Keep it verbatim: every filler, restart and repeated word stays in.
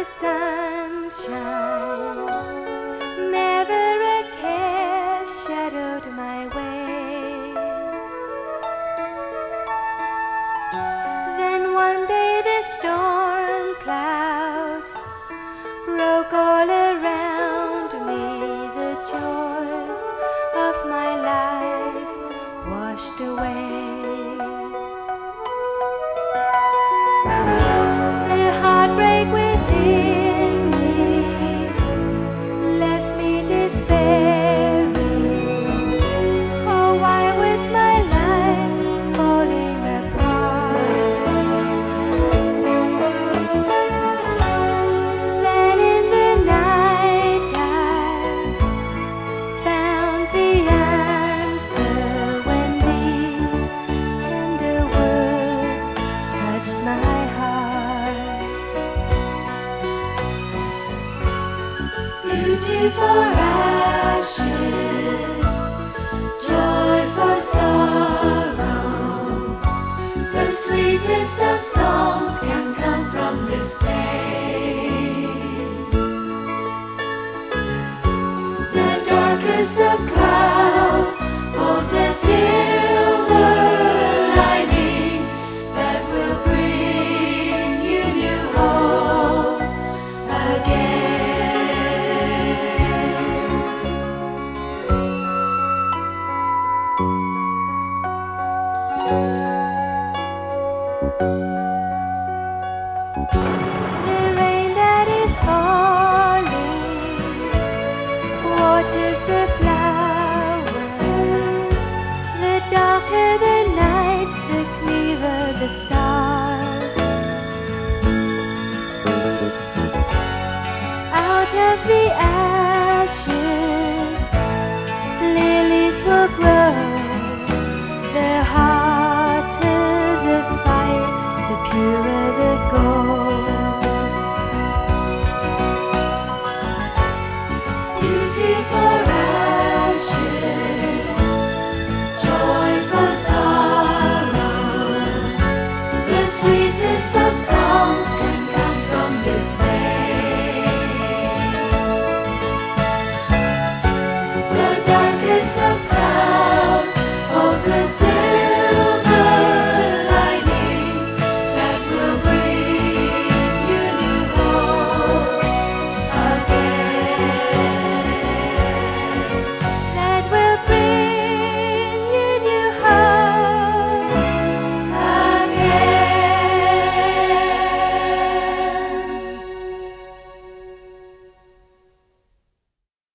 the sunshine, never a care shadowed my way. Then one day the storm clouds broke all around me. The joys of my life washed away. The heartbreak within me left me despairing. Oh, why was my life falling apart? Then in the night I found the answer when these tender words touched my heart. Beauty for ashes, joy for sorrow. The sweetest of songs can come